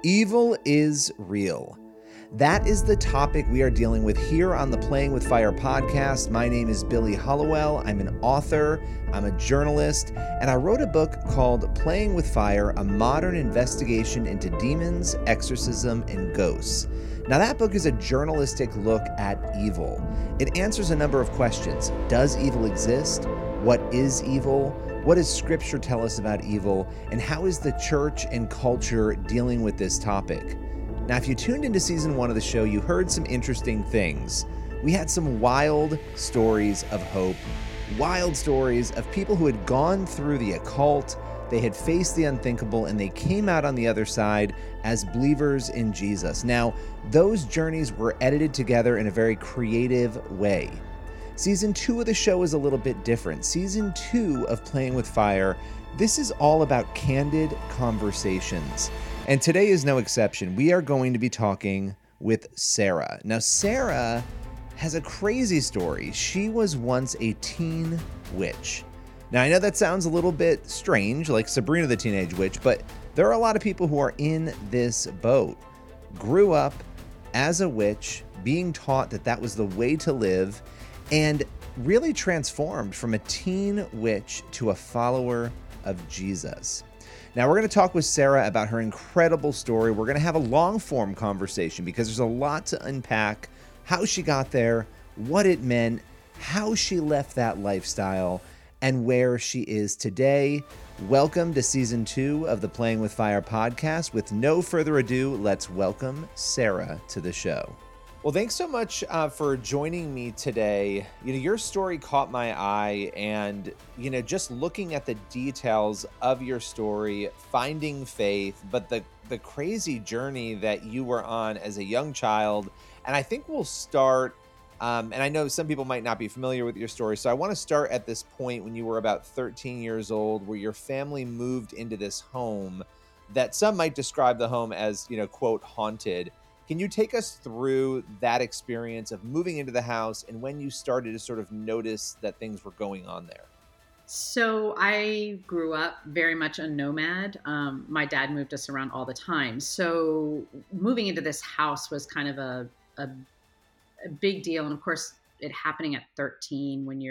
Evil is real. That is the topic we are dealing with here on the Playing with Fire podcast. My name is Billy Hollowell. I'm an author, I'm a journalist, and I wrote a book called Playing with Fire, a modern investigation into demons, exorcism, and ghosts. Now, that book is a journalistic look at evil. It answers a number of questions. Does evil exist? What is evil? What does Scripture tell us about evil? And how is the church and culture dealing with this topic? Now, if you tuned into season 1 of the show, you heard some interesting things. We had some wild stories of hope, wild stories of people who had gone through the occult, they had faced the unthinkable, and they came out on the other side as believers in Jesus. Now, those journeys were edited together in a very creative way. Season 2 of the show is a little bit different. Season 2 of Playing with Fire, this is all about candid conversations. And today is no exception. We are going to be talking with Sarah. Now, Sarah has a crazy story. She was once a teen witch. Now, I know that sounds a little bit strange, like Sabrina the Teenage Witch, but there are a lot of people who are in this boat. Grew up as a witch, being taught that that was the way to live, and really transformed from a teen witch to a follower of Jesus. Now, we're going to talk with Sarah about her incredible story. We're going to have a long-form conversation because there's a lot to unpack, how she got there, what it meant, how she left that lifestyle, and where she is today. Welcome to Season 2 of the Playing with Fire podcast. With no further ado, let's welcome Sarah to the show. Well, thanks so much for joining me today. Your story caught my eye, and, just looking at the details of your story, finding faith, but the crazy journey that you were on as a young child. And I think we'll start, and I know some people might not be familiar with your story, so I want to start at this point when you were about 13 years old, where your family moved into this home that some might describe the home as, quote, haunted. Can you take us through that experience of moving into the house and when you started to sort of notice that things were going on there? So I grew up very much a nomad. My dad moved us around all the time. So moving into this house was kind of a big deal. And of course, it happening at 13 when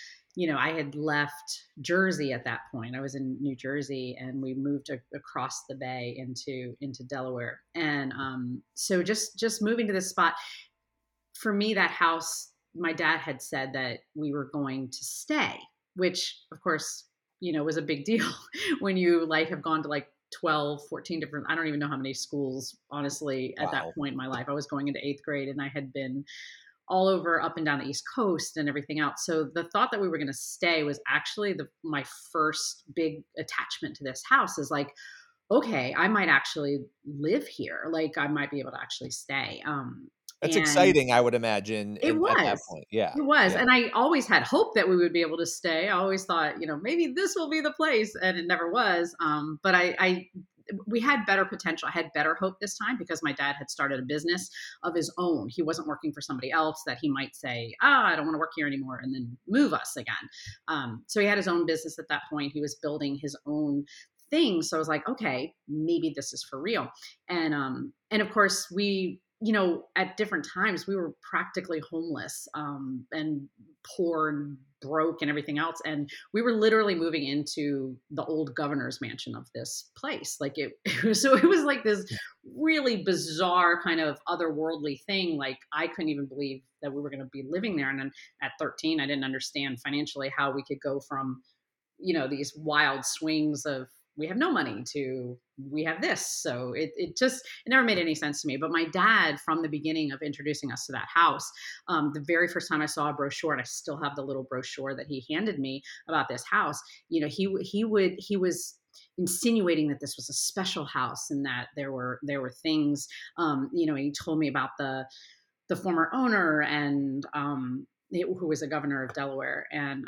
I had left Jersey at that point. I was in New Jersey, and we moved across the bay into Delaware. And so just moving to this spot, for me, that house, my dad had said that we were going to stay, which of course, was a big deal when you have gone to 12, 14 different, I don't even know how many schools, honestly, at that point in my life. I was going into 8th grade, and I had been all over up and down the East Coast and everything else. So the thought that we were going to stay was actually my first big attachment to this house, is okay, I might actually live here. I might be able to actually stay. That's And exciting, I would imagine, it at that was. point. Yeah. It was. Yeah. And I always had hope that we would be able to stay. I always thought, maybe this will be the place. And it never was. But we had better potential. I had better hope this time because my dad had started a business of his own. He wasn't working for somebody else that he might say, I don't want to work here anymore, and then move us again. So he had his own business at that point. He was building his own thing. So I was like, okay, maybe this is for real. And of course we, at different times we were practically homeless, and poor and broke and everything else. And we were literally moving into the old governor's mansion of this place. So it was like this really bizarre kind of otherworldly thing. I couldn't even believe that we were going to be living there. And then at 13, I didn't understand financially how we could go from, these wild swings of we have no money to we have this. So it never made any sense to me. But my dad, from the beginning of introducing us to that house, the very first time I saw a brochure, and I still have the little brochure that he handed me about this house, he was insinuating that this was a special house and that there were things, he told me about the former owner and who was a governor of Delaware. And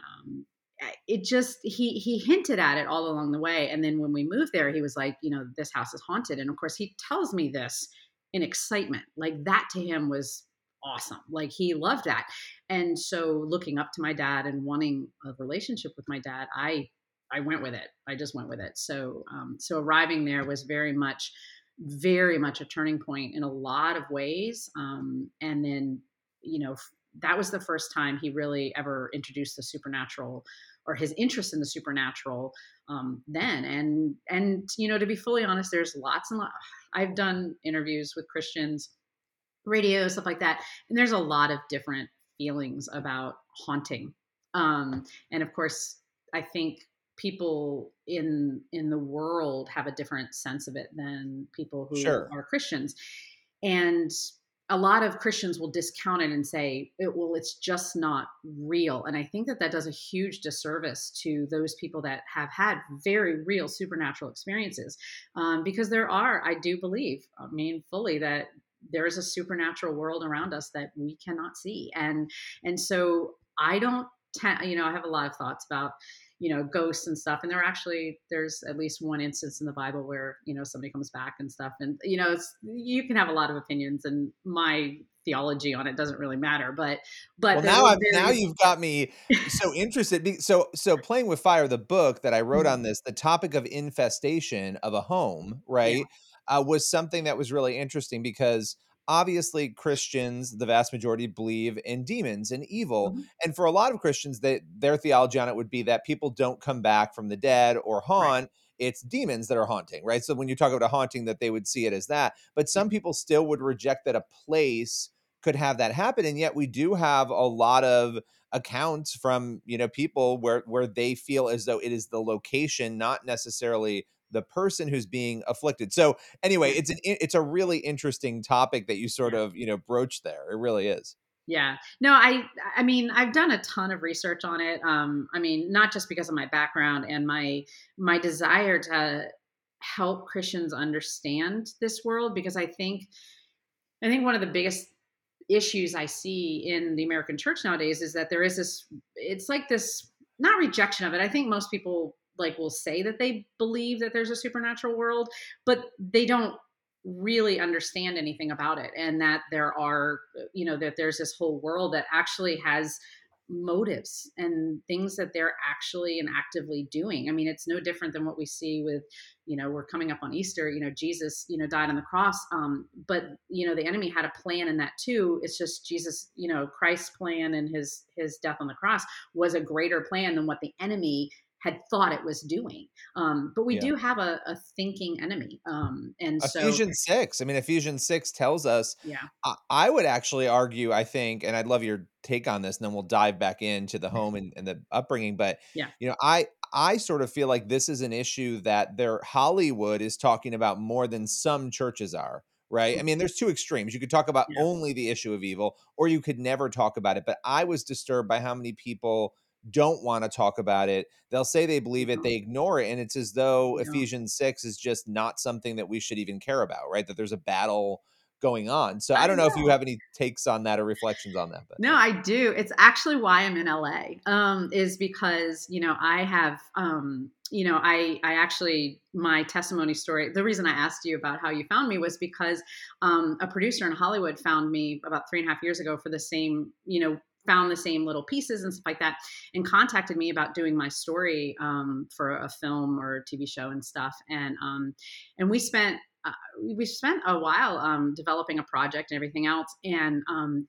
it just, he hinted at it all along the way. And then when we moved there, he was like, this house is haunted. And of course he tells me this in excitement, that to him was awesome. He loved that. And so looking up to my dad and wanting a relationship with my dad, I went with it. I just went with it. So arriving there was very much very much a turning point in a lot of ways. And then, you know, that was the first time he really ever introduced the supernatural, or his interest in the supernatural, then. And you know, to be fully honest, there's lots and lots. I've done interviews with Christians, radio, stuff like that, and there's a lot of different feelings about haunting. And of course, I think people in the world have a different sense of it than people who Sure. are Christians. And a lot of Christians will discount it and say, well, it's just not real. And I think that that does a huge disservice to those people that have had very real supernatural experiences. Because there are, I do believe, I mean, fully, that there is a supernatural world around us that we cannot see. And so I don't, you know, I have a lot of thoughts about, you know, ghosts and stuff. And there's at least one instance in the Bible where, you know, somebody comes back and stuff. And, you know, you can have a lot of opinions, and my theology on it doesn't really matter. But Well, there were now very, you've got me so interested. So Playing with Fire, the book that I wrote Mhm. on this, the topic of infestation of a home, Yeah. right, was something that was really interesting because obviously Christians, the vast majority, believe in demons and evil, Mhm. and for a lot of Christians, their theology on it would be that people don't come back from the dead or Right. haunt. It's demons that are haunting, right? So when you talk about a haunting, that they would see it as that, but Yeah. some people still would reject that a place could have that happen, and yet we do have a lot of accounts from, you know, people where they feel as though it is the location, not necessarily the person who's being afflicted. So anyway, Yeah. it's a really interesting topic that you sort Yeah. of, you know, broached there. It really is. Yeah. No, I mean, I've done a ton of research on it. I mean, not just because of my background and my desire to help Christians understand this world, because I think one of the biggest issues I see in the American church nowadays is that there is this, it's like this, not rejection of it. I think most people like will say that they believe that there's a supernatural world, but they don't really understand anything about it. And that there are, you know, that there's this whole world that actually has motives and things that they're actually and actively doing. I mean, it's no different than what we see with, you know, we're coming up on Easter, you know, Jesus, you know, died on the cross. But, you know, the enemy had a plan in that too. It's just Jesus, you know, Christ's plan and his death on the cross was a greater plan than what the enemy had thought it was doing. But we Yeah. do have a thinking enemy. And so, Ephesians 6. I mean, Ephesians 6 tells us, yeah, I would actually argue, I think, and I'd love your take on this, and then we'll dive back into the home and the upbringing. But, yeah, you know, I sort of feel like this is an issue that Hollywood is talking about more than some churches are, right? I mean, there's two extremes. You could talk about yeah, only the issue of evil, or you could never talk about it. But I was disturbed by how many people don't want to talk about it. They'll say they believe it, no, they ignore it, and it's as though no. Ephesians 6 is just not something that we should even care about, right? That there's a battle going on. So I I don't know if you know. have any takes on that or reflections on that, but No, I do. It's actually why I'm in LA. Is because, you know, I have, you know, I actually, my testimony story. The reason I asked you about how you found me was because a producer in Hollywood found me about 3.5 years ago for the same, you know, found the same little pieces and stuff like that, and contacted me about doing my story for a film or a TV show and stuff. And we spent a while developing a project and everything else. And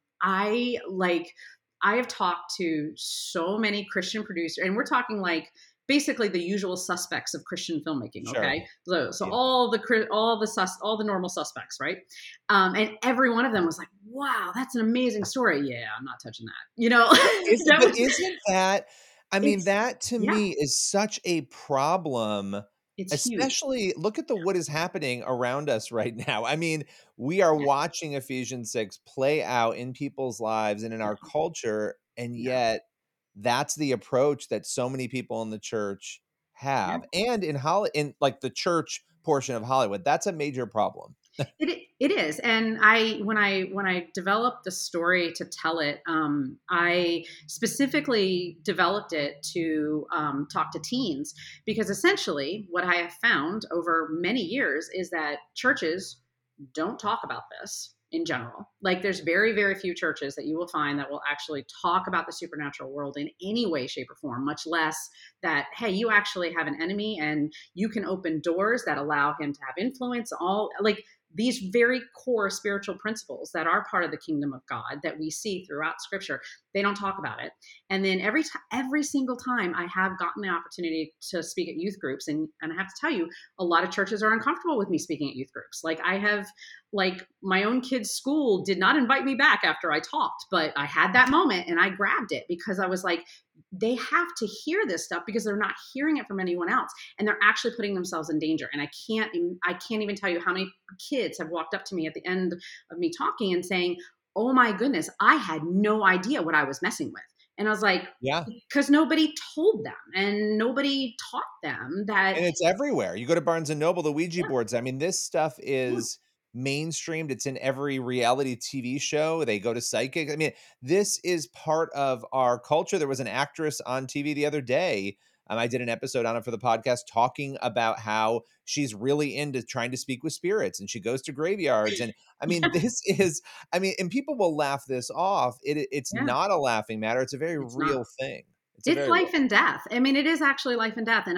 I have talked to so many Christian producers, and we're talking like basically the usual suspects of Christian filmmaking. sure. Okay, so Yeah. all the normal suspects, right? And every one of them was like, "Wow, that's an amazing story." Yeah, I'm not touching that. You know, that But was isn't that, I mean, it's that to yeah, me is such a problem, it's huge. especially look at what is happening around us right now. I mean, we are Yeah, watching Ephesians 6 play out in people's lives and in yeah, our culture, and yeah, yet that's the approach that so many people in the church yeah. have. And in like the church portion of Hollywood, that's a major problem. It is, and when I developed the story to tell it, I specifically developed it to talk to teens, because essentially what I have found over many years is that churches don't talk about this. in general. Like there's very, very few churches that you will find that will actually talk about the supernatural world in any way, shape, or form, much less that, hey, you actually have an enemy and you can open doors that allow him to have influence, all like these very core spiritual principles that are part of the kingdom of God that we see throughout scripture. They don't talk about it. And then every single time I have gotten the opportunity to speak at youth groups, and I have to tell you, a lot of churches are uncomfortable with me speaking at youth groups. Like I have, like my own kid's school did not invite me back after I talked, but I had that moment and I grabbed it because I was like, they have to hear this stuff because they're not hearing it from anyone else, and they're actually putting themselves in danger. And I can't even tell you how many kids have walked up to me at the end of me talking and saying, oh my goodness, I had no idea what I was messing with. And I was like, Yeah. because nobody told them and nobody taught them that. And it's everywhere. You go to Barnes and Noble, the Ouija Yeah, boards. I mean, this stuff yeah, is mainstreamed. It's in every reality TV show. They go to psychics. I mean, this is part of our culture. There was an actress on TV the other day. I did an episode on it for the podcast talking about how she's really into trying to speak with spirits and she goes to graveyards. And I mean, this is, I mean, and people will laugh this off. It's yeah. not a laughing matter. It's a very It's not. real thing. It's a It's very real life and death. I mean, it is actually life and death, and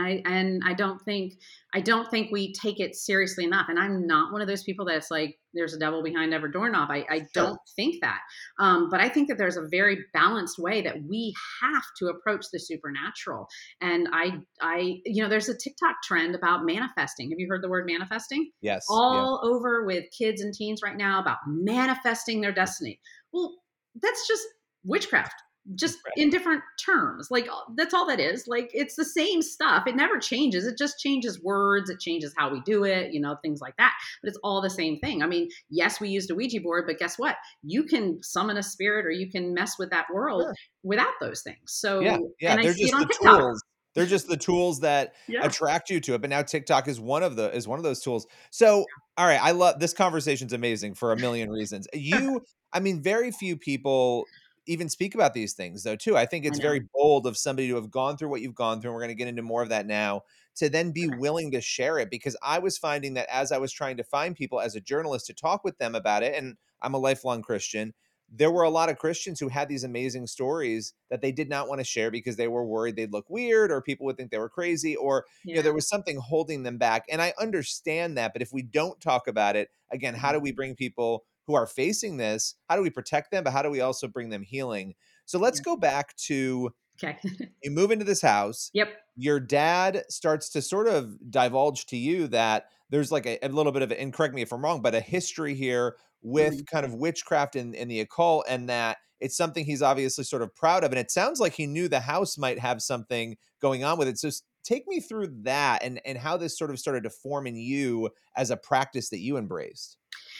I don't think we take it seriously enough. And I'm not one of those people that's like, there's a devil behind every doorknob. I Sure. don't think that, but I think that there's a very balanced way that we have to approach the supernatural. And there's a TikTok trend about manifesting. Have you heard the word manifesting? Yes. Yeah. All over with kids and teens right now about manifesting their destiny. Well, that's just witchcraft, just in different terms. Like that's all that is. Like it's the same stuff. It never changes. It just changes words. It changes how we do it, things like that. But it's all the same thing. I mean, yes, we used a Ouija board, but guess what? You can summon a spirit or you can mess with that world Sure. without those things. Yeah, So, yeah, and I they're see it just on the TikTok. tools. They're just the tools that Yeah. attract you to it, but now TikTok is one of those tools. So, all right, I love this conversation's amazing for a million reasons. I mean, very few people even speak about these things though, too. I think I it's know. very bold of somebody to have gone through what you've gone through, and we're gonna get into more of that now, to then be willing to share it, because I was finding that as I was trying to find people as a journalist to talk with them about it, and I'm a lifelong Christian, there were a lot of Christians who had these amazing stories that they did not want to share because they were worried they'd look weird or people would think they were crazy, or Yeah. there was something holding them back. And I understand that, but if we don't talk about it, again, how do we bring people who are facing this, how do we protect them, but how do we also bring them healing? So let's Yeah. go back to, Okay. you move into this house, Yep. your dad starts to sort of divulge to you that there's like a little bit of, and correct me if I'm wrong, but a history here with Mhm. kind of witchcraft and the occult, and that it's something he's obviously sort of proud of. And it sounds like he knew the house might have something going on with it. So take me through that and how this sort of started to form in you as a practice that you embraced.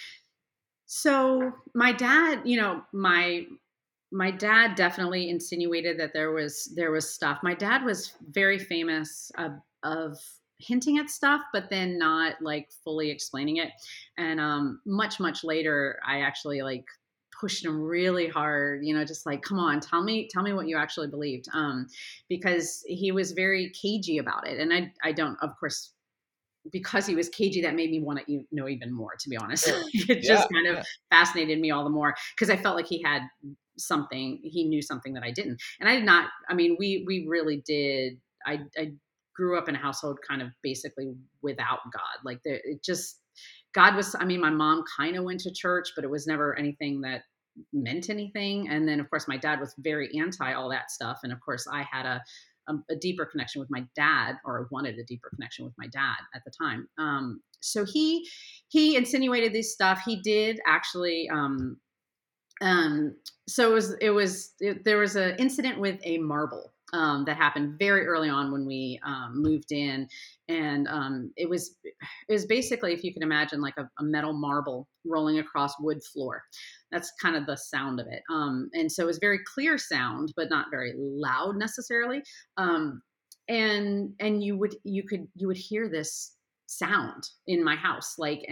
So my dad, my dad definitely insinuated that there was stuff. My dad was very famous of hinting at stuff, but then not like fully explaining it. And much later, I actually like pushed him really hard. Just like, come on, tell me what you actually believed, because he was very cagey about it. And I don't, of course, because he was cagey, that made me want to know even more, to be honest. Sure. It Yeah. just kind of Yeah. fascinated me all the more because I felt like he knew something that I didn't. And I did not, I mean, we really did. I grew up in a household kind of basically without God. Like it just, God was, I mean, my mom kind of went to church, but it was never anything that meant anything. And then of course my dad was very anti all that stuff. And of course I had a deeper connection with my dad, or wanted a deeper connection with my dad at the time. So he insinuated this stuff. He did actually. Um, so there was an incident with a marble that happened very early on when we moved in, and it was basically, if you can imagine, like a metal marble rolling across wood floor. That's kind of the sound of it. And so it was very clear sound, but not very loud necessarily. Um, and you would hear this sound in my house, like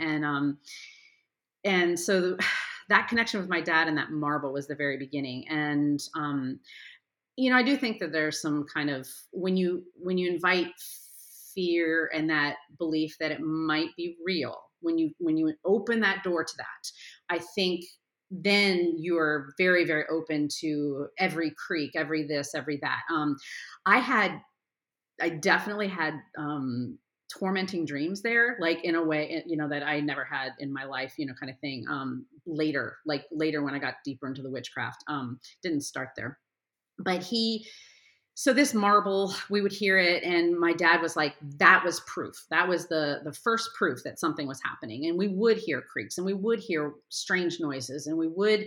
and so that connection with my dad and that marble was the very beginning. And I do think that there's some kind of, when you invite fear and that belief that it might be real, when you open that door to that, I think then you're very, very open to every creak, every this, every that. I had I definitely had tormenting dreams there, like in a way, that I never had in my life, kind of thing. Later, like later when I got deeper into the witchcraft, didn't start there. But so this marble, we would hear it, and my dad was like, "That was proof. That was the first proof that something was happening." And we would hear creaks, and we would hear strange noises, and we would.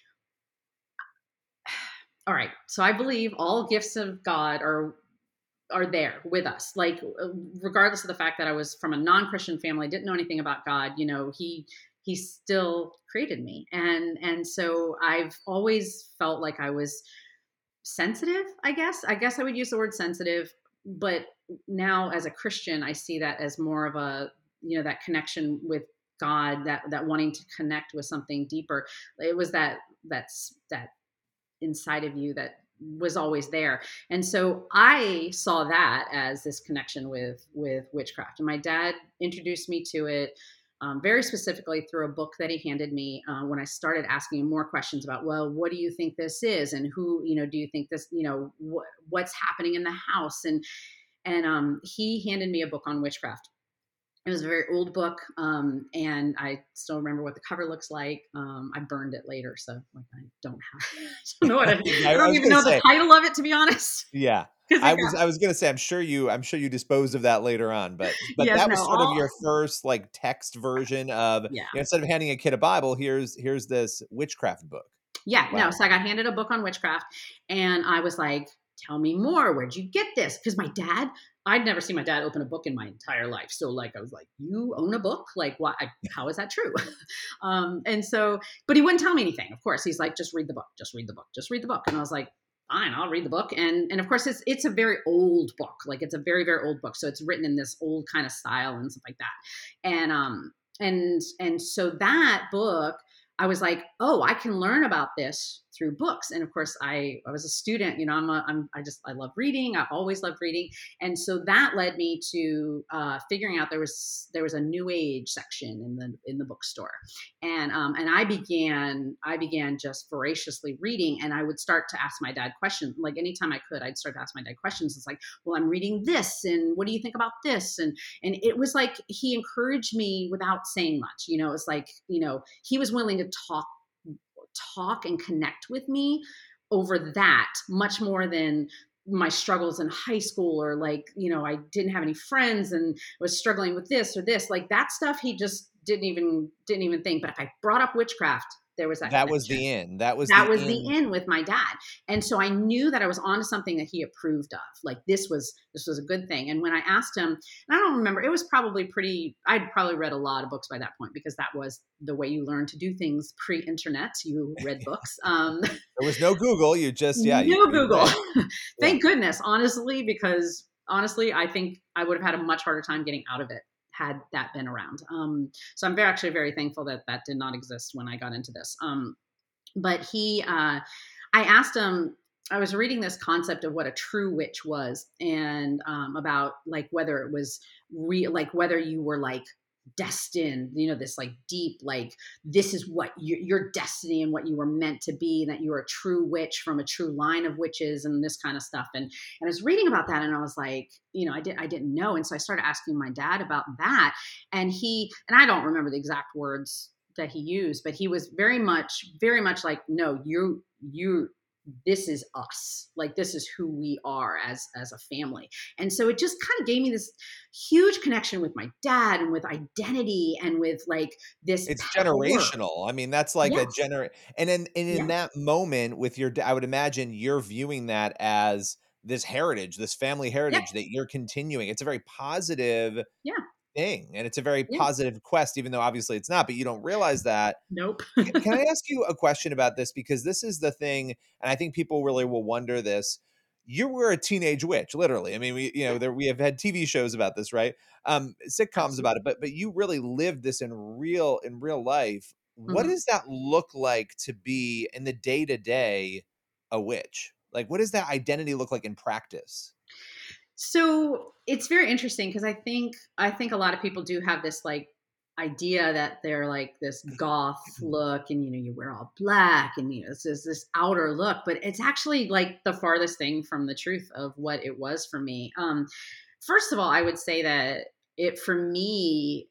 All right, so I believe all gifts of God are there with us, like regardless of the fact that I was from a non-Christian family, didn't know anything about God. He still created me, and so I've always felt like I was sensitive. I guess I would use the word sensitive, but now as a Christian I see that as more of a, that connection with God, that wanting to connect with something deeper. It was that inside of you that was always there. And so I saw that as this connection with witchcraft. And my dad introduced me to it, very specifically through a book that he handed me, when I started asking him more questions about, well, what do you think this is, and who, do you think this, what's happening in the house, and he handed me a book on witchcraft. It was a very old book, and I still remember what the cover looks like. I burned it later, so like I don't have, I don't know I I don't was even going to know the say, title of it, to be honest, yeah. because it got I was gonna say I'm sure you disposed of that later on, but yes, that no, was sort of all your first like text version of, yeah, instead of handing a kid a Bible, here's this witchcraft book. yeah, Wow. no. So I got handed a book on witchcraft, and I was like, "Tell me more. Where'd you get this?" Because my dad, I'd never seen my dad open a book in my entire life. So like, I was like, "You own a book? Like, why? How is that true?" And so, but he wouldn't tell me anything. Of course, he's like, "Just read the book. Just read the book. Just read the book." And I was like, "Fine, I'll read the book." And of course, it's a very old book. Like it's a very, very old book. So it's written in this old kind of style and stuff like that. And so that book, I was like, "Oh, I can learn about this through books." And of course, I was a student. I love reading. I've always loved reading, and so that led me to figuring out there was a New Age section in the bookstore, and I began just voraciously reading, and I would start to ask my dad questions. Like anytime I could, I'd start to ask my dad questions. It's like, "Well, I'm reading this, and what do you think about this?" And it was like he encouraged me without saying much. It's like, he was willing to talk and connect with me over that much more than my struggles in high school, or like, I didn't have any friends and was struggling with this or this, like that stuff. He just didn't even think. But if I brought up witchcraft, there was that That was connection. the end. That was That the was the end. in with my dad. And so I knew that I was onto something that he approved of. Like this was a good thing. And when I asked him, and I don't remember, it was probably I'd probably read a lot of books by that point, because that was the way you learned to do things pre-internet. You read books. There was no Google. You just, yeah, No you Google. read. Yeah. Thank goodness, honestly, because honestly, I think I would have had a much harder time getting out of it had that been around. So I'm actually very thankful that that did not exist when I got into this. But I asked him, I was reading this concept of what a true witch was, and about like whether it was real, like whether you were like destined, this like deep, like this is what your destiny and what you were meant to be, and that you were a true witch from a true line of witches and this kind of stuff. And I was reading about that, and I was like, I didn't know. And so I started asking my dad about that, and I don't remember the exact words that he used, but he was very much like, "No, you this is us. Like this is who we are as a family." And so it just kind of gave me this huge connection with my dad, and with identity, and with like this It's power. generational. I mean, that's like a Yes. gener and in Yes. that moment with I would imagine you're viewing that as this heritage, this family Yep. heritage that you're continuing. It's a very positive Yeah. thing, and it's a very Yeah. positive quest, even though obviously it's not, but you don't realize that. Nope. Can I ask you a question about this? Because this is the thing, and I think people really will wonder this. You were a teenage witch, literally. I mean, we have had TV shows about this, right? Sitcoms about Absolutely. it, but you really lived this in real life. What Mhm. does that look like to be in the day to day a witch? Like, what does that identity look like in practice? So it's very interesting, because I think a lot of people do have this like idea that they're like this goth look, and you wear all black, and it's this outer look, but it's actually like the farthest thing from the truth of what it was for me. First of all, I would say that it for me,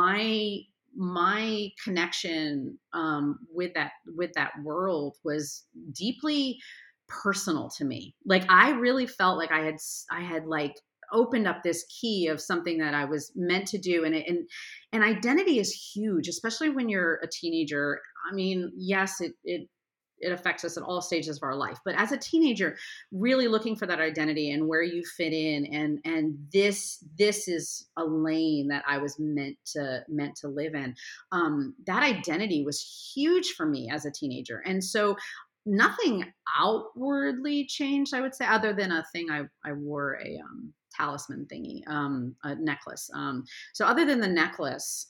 my connection with that world was deeply personal to me. Like I really felt like I had like opened up this key of something that I was meant to do. And identity is huge, especially when you're a teenager. I mean, yes, it affects us at all stages of our life. But as a teenager, really looking for that identity and where you fit in, and this is a lane that I was meant to live in. That identity was huge for me as a teenager, and so nothing outwardly changed, I would say, other than a thing I wore a talisman thingy, a necklace. So other than the necklace,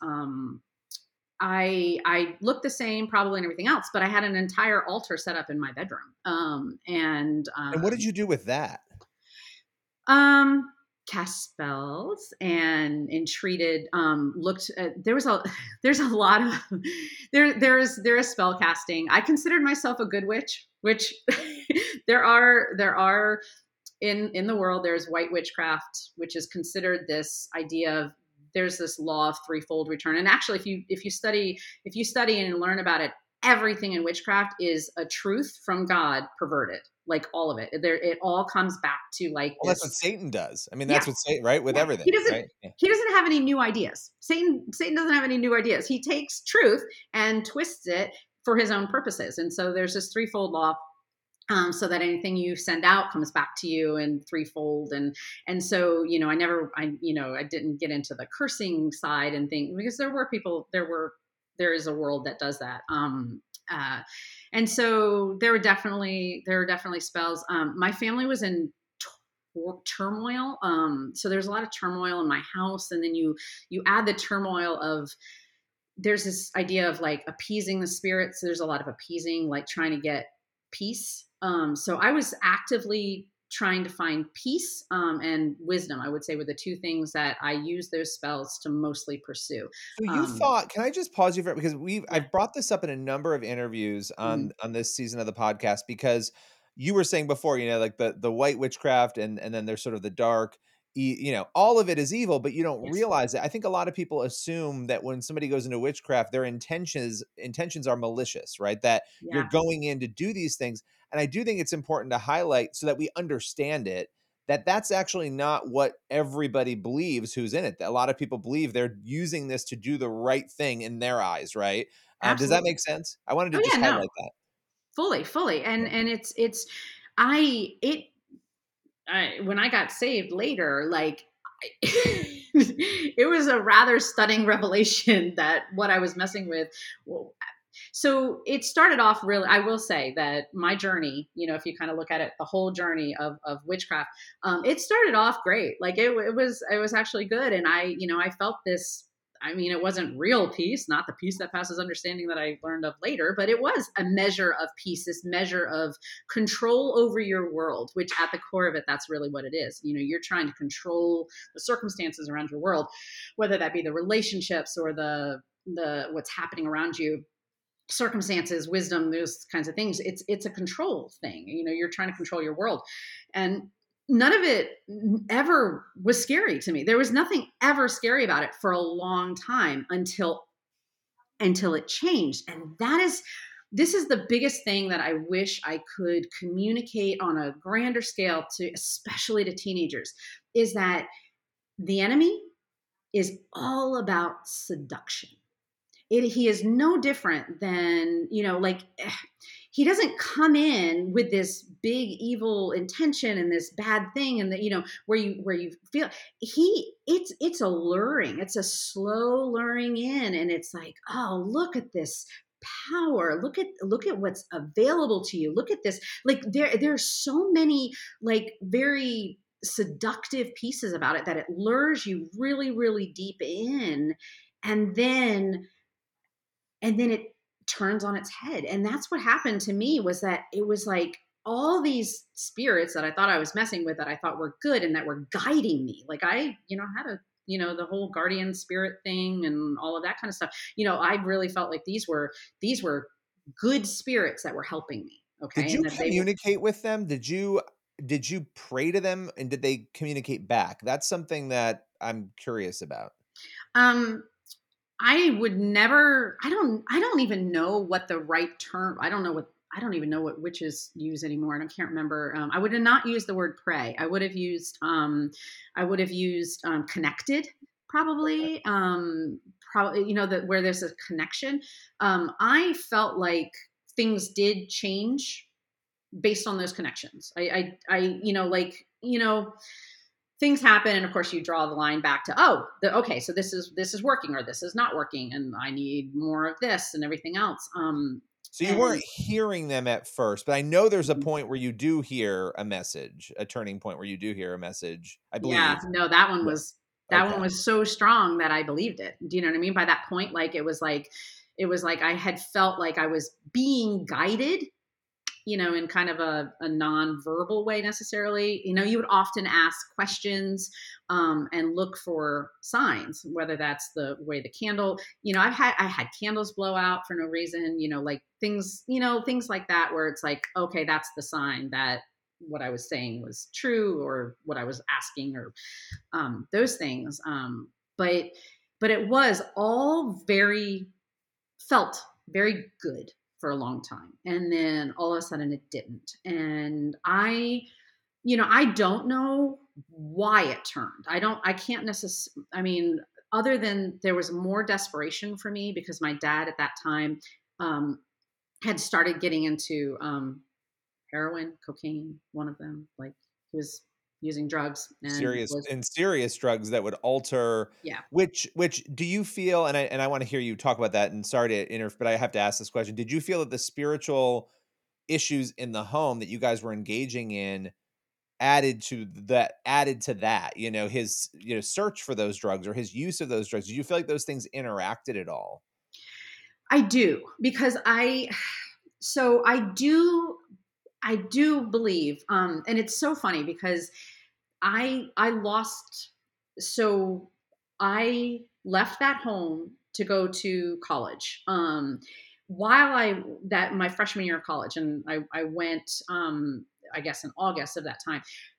I looked the same probably and everything else, but I had an entire altar set up in my bedroom. And what did you do with that? Um, cast spells and entreated. Looked. There's a lot of there is spell casting. I considered myself a good witch, which there are in the world. There's white witchcraft, which is considered this idea of there's this law of threefold return. And actually, if you study and learn about it, everything in witchcraft is a truth from God perverted. Like all of it, it all comes back to like Well, this. that's what Satan does. I mean, Yeah, that's what Satan, right? With yeah. everything, right? Yeah. He doesn't have any new ideas. Satan doesn't have any new ideas. He takes truth and twists it for his own purposes. And so there's this threefold law, so that anything you send out comes back to you in threefold. And so, I didn't get into the cursing side and things, because there is a world that does that. Uh, and so there were definitely spells. My family was in turmoil. So there's a lot of turmoil in my house. And then you add the turmoil of, there's this idea of like appeasing the spirits. So there's a lot of appeasing, like trying to get peace. So I was actively trying to find peace and wisdom, I would say, were the two things that I use those spells to mostly pursue. So you thought, can I just pause you for, because Yeah. I've brought this up in a number of interviews Mhm. on this season of the podcast, because you were saying before, like the white witchcraft, and then there's sort of the dark, all of it is evil, but you don't Yes. realize it. I think a lot of people assume that when somebody goes into witchcraft, their intentions are malicious, right? That you're Yeah. going in to do these things. And I do think it's important to highlight so that we understand it, that that's actually not what everybody believes who's in it. A lot of people believe they're using this to do the right thing in their eyes, right? Does that Absolutely. make sense? I wanted to Oh just yeah, no, highlight that. fully. Yeah. And it's, I, it, I, when I got saved later, like, it was a rather stunning revelation that what I was messing with. Well, so it started off really, I will say that my journey, if you kind of look at it, the whole journey of witchcraft, it started off great. Like it was actually good. And I felt this, I mean, it wasn't real peace, not the peace that passes understanding that I learned of later, but it was a measure of peace, this measure of control over your world, which at the core of it, that's really what it is. You're trying to control the circumstances around your world, whether that be the relationships or the what's happening around you, circumstances, wisdom, those kinds of things. It's a control thing. You're trying to control your world, and none of it ever was scary to me. There was nothing ever scary about it for a long time until it changed. And this is the biggest thing that I wish I could communicate on a grander scale to, especially to teenagers, is that the enemy is all about seduction. He is no different than, he doesn't come in with this big evil intention and this bad thing, and where you feel it's alluring. It's a slow luring in, and it's like, oh, look at this power, look at what's available to you, look at this. Like there's so many like very seductive pieces about it that it lures you really, really deep in, and then it turns on its head. And that's what happened to me, was that it was like all these spirits that I thought I was messing with, that I thought were good and that were guiding me. Like I had a the whole guardian spirit thing and all of that kind of stuff. I really felt like these were good spirits that were helping me. Did Okay. you And that they were, communicate with them? Did you pray to them, and did they communicate back? That's something that I'm curious about. um, I would never, I don't even know what the right term, I don't even know what witches use anymore. And I can't remember. I would have not used the word pray. I would have used connected, probably. Probably, that where there's a connection. I felt like things did change based on those connections. Things happen, and of course, you draw the line back to, okay, so this is working, or this is not working, and I need more of this and everything else. So you And weren't hearing them at first, but I know there's a point where you do hear a message, a turning point where you do hear a message, I yeah, believe. no, that one Yeah. was that one Okay. was so strong that I believed it. Do you know what I mean? By that point, like it was like I had felt like I was being guided, in kind of a non-verbal way necessarily. You would often ask questions, and look for signs, whether that's the way the candle, I had candles blow out for no reason, like things like that, where it's like, okay, that's the sign that what I was saying was true, or what I was asking, or those things. But it was all felt very good for a long time. And then all of a sudden it didn't. And I don't know why it turned. I can't necessarily, other than there was more desperation for me because my dad at that time um, had started getting into heroin, cocaine, one of them. Like, he was using drugs and Serious was, and serious drugs that would alter. yeah. Which do you feel, and I wanna hear you talk about that, and sorry to interrupt, but I have to ask this question. Did you feel that the spiritual issues in the home that you guys were engaging in added to that, his, search for those drugs or his use of those drugs? Did you feel like those things interacted at all? I do, because so I do believe, and it's so funny because I lost. So I left that home to go to college. While that my freshman year of college, and I went, I guess in August of that time.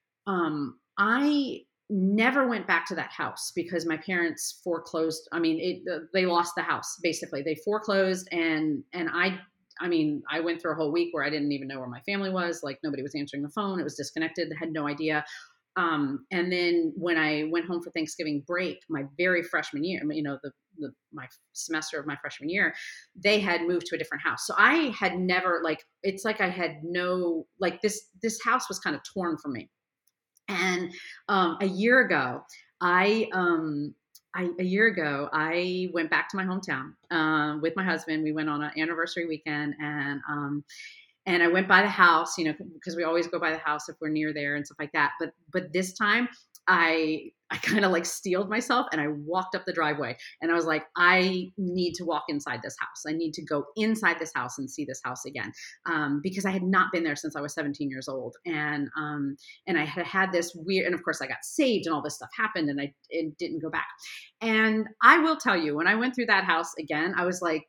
I never went back to that house because my parents foreclosed. They lost the house basically. They foreclosed, and I went through a whole week where I didn't even know where my family was. Like, nobody was answering the phone. It was disconnected. I had no idea. And then when I went home for Thanksgiving break, my very freshman year, my semester of my freshman year, they had moved to a different house. So I had never, like, it's like I had no, like, this house was kind of torn from me. And a year ago, I a year ago, I went back to my hometown with my husband. We went on an anniversary weekend, and I went by the house, because we always go by the house if we're near there and stuff like that. But this time, I kind of like steeled myself, and I walked up the driveway, and I was like, I need to walk inside this house. I need to go inside this house and see this house again, because I had not been there since I was 17 years old. And I had this weird, and of course I got saved and all this stuff happened, and it didn't go back. And I will tell you, when I went through that house again, I was like,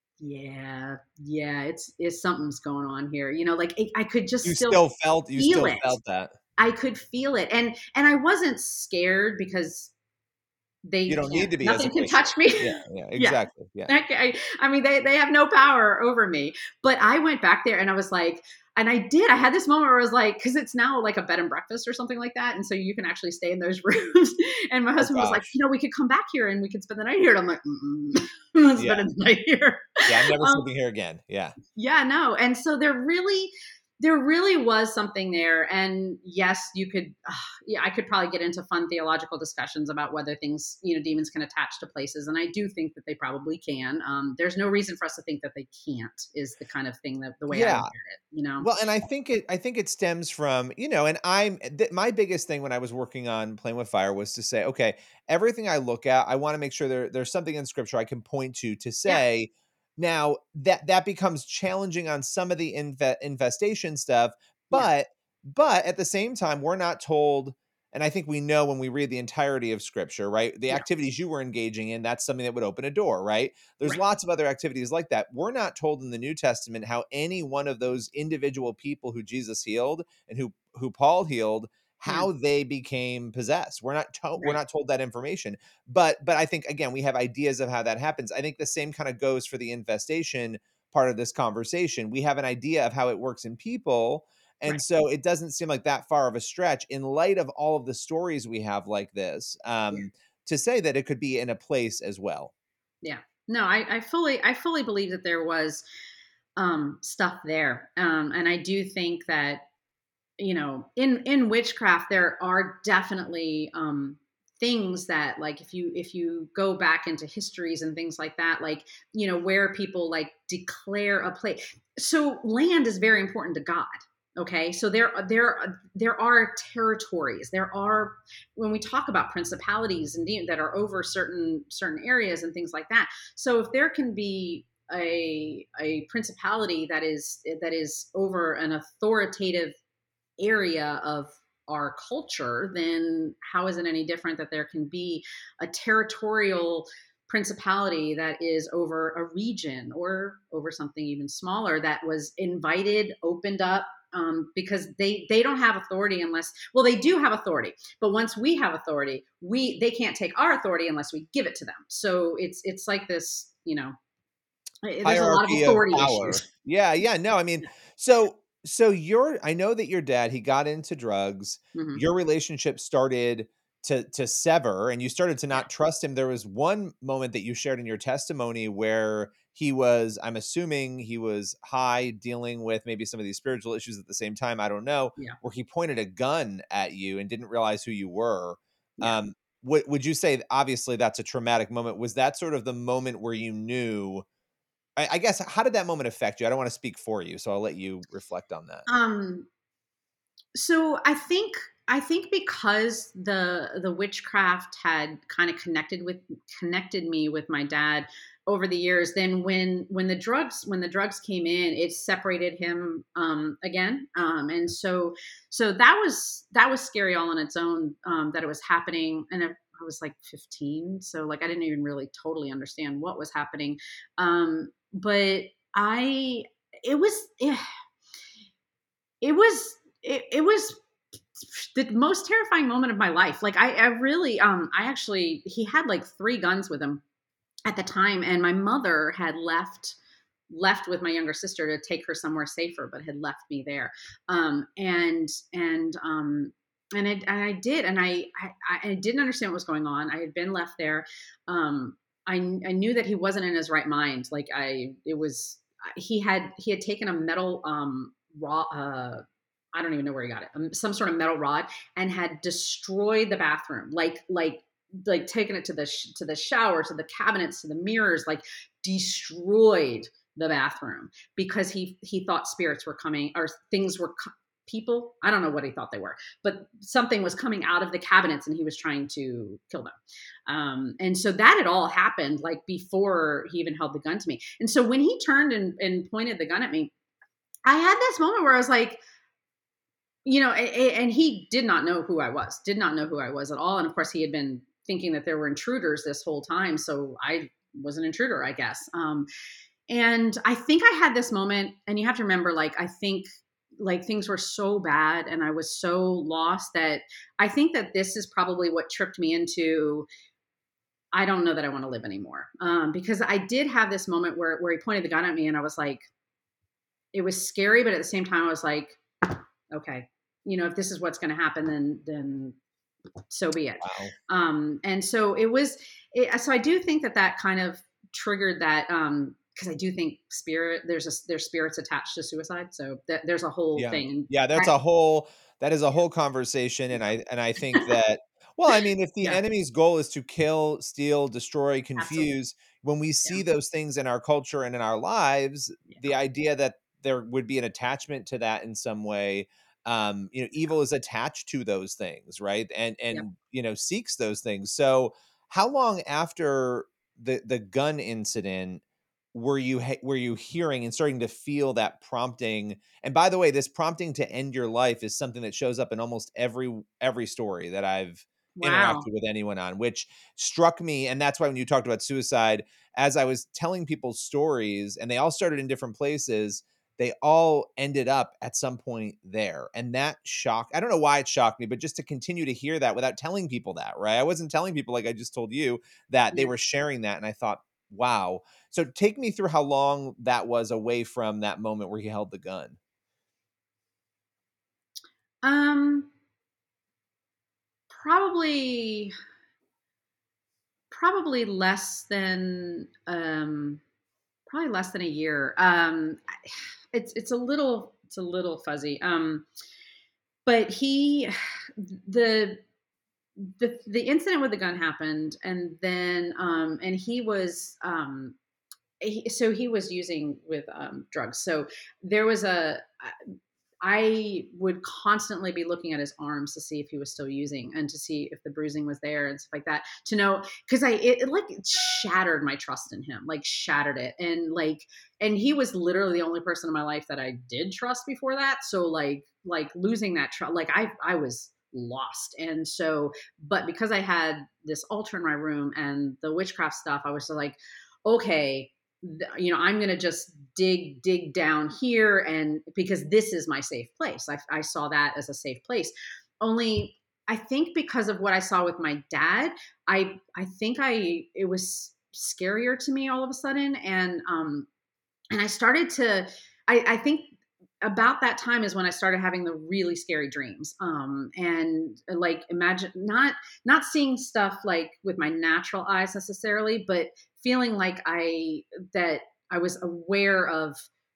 yeah, it's something's going on here. Like, I could just You still still felt you feel still it. felt that. I could feel it. And I wasn't scared because You don't need to be as a nothing can Christian. touch me. Yeah, yeah, Yeah. exactly, yeah. They have no power over me. But I went back there, and I was like, and I had this moment where I was like, because it's now like a bed and breakfast or something like that. And so you can actually stay in those rooms. And my Oh husband was like, gosh. we could come back here and we could spend the night here. And I'm like, I'm not Yeah. spending the night here. Yeah, I'm never Um, sleeping here again. Yeah. yeah, no. And so there really was something there. And yes, you could, yeah, I could probably get into fun theological discussions about whether things, demons can attach to places. And I do think that they probably can. There's no reason for us to think that they can't, is the kind of thing, that the way I look Yeah. at it. Well, and I think it stems from, and my biggest thing when I was working on Playing with Fire was to say, okay, everything I look at, I want to make sure there's something in scripture I can point to Yeah. say. Now that becomes challenging on some of the infestation stuff, Yeah. but at the same time, we're not told, And I think we know when we read the entirety of scripture, right? The Yeah. activities you were engaging in, that's something that would open a door, right? There's Right. lots of other activities like that. We're not told in the New Testament how any one of those individual people who Jesus healed and who Paul healed, Yeah. how they became possessed. We're Right. not told that information. But I think, again, we have ideas of how that happens. I think the same kind of goes for the infestation part of this conversation. We have an idea of how it works in people, and Right. so it doesn't seem like that far of a stretch in light of all of the stories we have like this, Yeah. to say that it could be in a place as well. Yeah. No, I fully believe that there was stuff there. And I do think that, in witchcraft there are definitely things that, like, if you go back into histories and things like that, like, where people like declare a place. So land is very important to God. Okay, so there are territories. There are, when we talk about principalities and that are over certain areas and things like that. So if there can be a principality that is over an authoritative area of our culture, then how is it any different that there can be a territorial principality that is over a region or over something even smaller that was invited, opened up, because they don't have authority unless, well, they do have authority, but once we have authority, they can't take our authority unless we give it to them. So it's like this, there's a lot of Hierarchy of authority power. issues. Yeah, yeah, no, I mean, so your I know that your dad, he got into drugs. Hmm. Your relationship started to sever, and you started to Yeah. not trust him. There was one moment that you shared in your testimony where he was, I'm assuming he was high, dealing with maybe some of these spiritual issues at the same time, I don't know, Yeah. where he pointed a gun at you and didn't realize who you were. Yeah. Um, would you say, obviously that's a traumatic moment? Was that sort of the moment where you knew, I guess, how did that moment affect you? I don't wanna speak for you, so I'll let you reflect on that. Um, so I think because the witchcraft had kind of connected me with my dad over the years, then when the drugs came in, it separated him again. And so that was scary all on its own, that it was happening. And I was like 15, so like I didn't even really totally understand what was happening. But I it was it was it was the most terrifying moment of my life. Like I really I actually he had like 3 guns with him at the time, and my mother had left with my younger sister to take her somewhere safer, but had left me there. And I did, and I didn't understand what was going on. I had been left there. I knew that he wasn't in his right mind. Like I it was he had taken a metal raw I don't even know where he got it. Some sort of metal rod, and had destroyed the bathroom, like taken it to the shower, to the cabinets, to the mirrors, like destroyed the bathroom because he thought spirits were coming, or things were people. I don't know what he thought they were, but something was coming out of the cabinets, and he was trying to kill them. And so that had all happened like before he even held the gun to me. And so when he turned and pointed the gun at me, I had this moment where I was like, and he did not know who I was at all. And of course, he had been thinking that there were intruders this whole time. So I was an intruder, I guess. And I think I had this moment, and you have to remember, like, I think like things were so bad and I was so lost that I think that this is probably what tripped me into, I don't know that I want to live anymore. Because I did have this moment where he pointed the gun at me, and I was like, it was scary, but at the same time, I was like, okay, if this is what's going to happen, then so be it. Wow. And so so I do think that kind of triggered that, because I do think there's spirits attached to suicide, so there's a whole Yeah. thing. Yeah, That, that is a yeah, whole conversation, and yeah, I think that, well, I mean, if the yeah, enemy's goal is to kill, steal, destroy, absolutely, confuse, when we yeah, see those things in our culture and in our lives, yeah, the idea that there would be an attachment to that in some way, evil is attached to those things, right? yeah. And seeks those things. So, how long after the gun incident were you hearing and starting to feel that prompting? And by the way, this prompting to end your life is something that shows up in almost every story that I've Wow. interacted with anyone on, which struck me. And that's why when you talked about suicide, as I was telling people stories, and they all started in different places, they all ended up at some point there. And that shocked, I don't know why it shocked me, but just to continue to hear that without telling people that, right? I wasn't telling people, like I just told you, that they Yeah. were sharing that. And I thought, wow. So take me through how long that was away from that moment where he held the gun. Um, probably probably less than probably less than a year. It's a little fuzzy. But he the the incident with the gun happened, and then and he was so he was using with drugs. So there was a I would constantly be looking at his arms to see if he was still using and to see if the bruising was there and stuff like that. To know, because it like shattered my trust in him, like shattered it, and and he was literally the only person in my life that I did trust before that. So like losing that trust, like I was lost. And so, but because I had this altar in my room and the witchcraft stuff, I was like, okay, I'm going to just dig down here, and because this is my safe place. I saw that as a safe place. Only I think because of what I saw with my dad, I think it was scarier to me all of a sudden, and I started to I think about that time is when I started having the really scary dreams. And like imagine not seeing stuff like with my natural eyes necessarily, but feeling like that I was aware of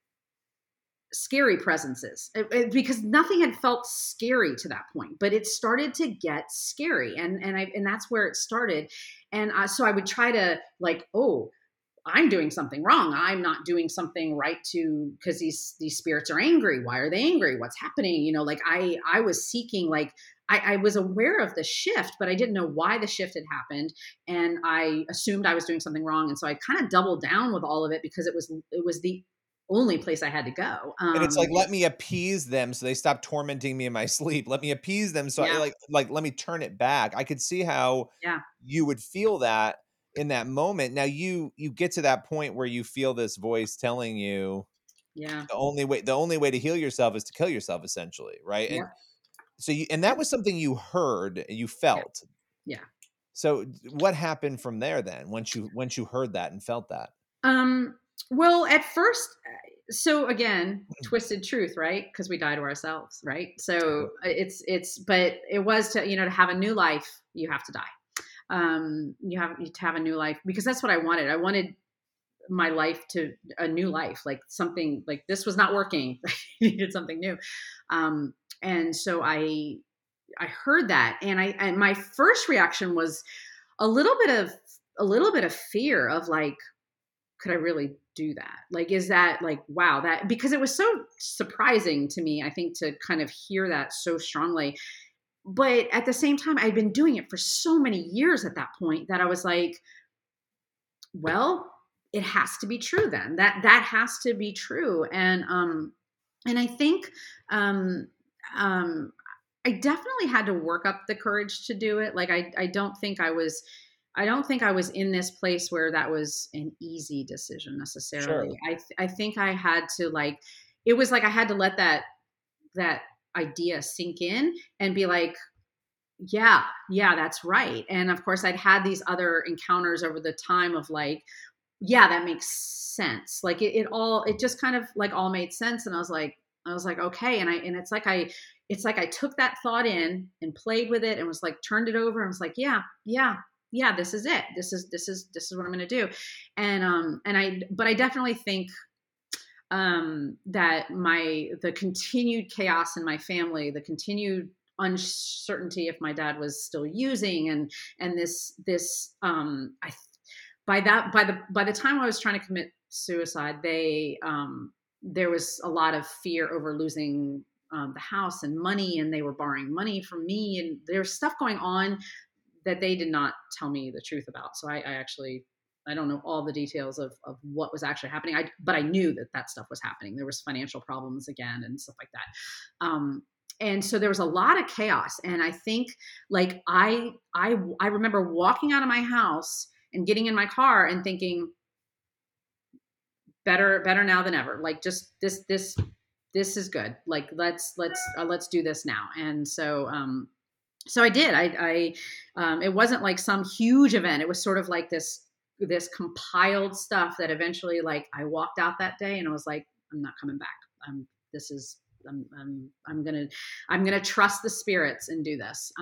scary presences. Because nothing had felt scary to that point, but it started to get scary, and that's where it started. And so I would try to like, oh, I'm doing something wrong. I'm not doing something right, to because these spirits are angry. Why are they angry? What's happening? Like I was seeking, like I was aware of the shift, but I didn't know why the shift had happened, and I assumed I was doing something wrong, and so I kind of doubled down with all of it because it was the only place I had to go. And it's like, let me appease them so they stop tormenting me in my sleep. Let me appease them so I Yeah, like let me turn it back. I could see how yeah, you would feel that in that moment. Now you get to that point where you feel this voice telling you yeah, the only way to heal yourself is to kill yourself, essentially, right? And yeah, so that was something you heard, you yeah, felt. yeah. So what happened from there then once you heard that and felt that? Um, well, at first, so again, twisted truth, right? Because we die to ourselves, right? So but it was to have a new life, you have to die. You have to have a new life, because that's what I wanted. I wanted my life to a new life, like something like this was not working. I needed something new. Um, and so I heard that, and my first reaction was a little bit of fear of like, could I really do that? Like, is that like, wow, that, because it was so surprising to me, I think, to kind of hear that so strongly. But at the same time, I'd been doing it for so many years at that point that I was like, well, it has to be true then. That has to be true. And I think um um I definitely had to work up the courage to do it. Like I don't think I was in this place where that was an easy decision necessarily. Sure. I think I had to like, it was like I had to let that idea sink in and be like, yeah, yeah, that's right. And of course I'd had these other encounters over the time of like, yeah, that makes sense. Like it just kind of like all made sense. And I was like, okay. And it's like I took that thought in and played with it and was like, turned it over and was like, yeah, yeah, yeah, this is it. This is what I'm going to do. But I definitely think, that the continued chaos in my family, the continued uncertainty if my dad was still using, and this I by the time I was trying to commit suicide, there was a lot of fear over losing the house and money, and they were borrowing money from me, and there's stuff going on that they did not tell me the truth about. So I actually I don't know all the details of what was actually happening. But I knew that that stuff was happening. There was financial problems again and stuff like that. And so there was a lot of chaos. And I think like I remember walking out of my house and getting in my car and thinking, better now than ever. Like just this is good. Like let's do this now. And so I did. It wasn't like some huge event. It was sort of like this compiled stuff that eventually, like, I walked out that day and I was like, I'm not coming back. This is, I'm gonna trust the spirits and do this.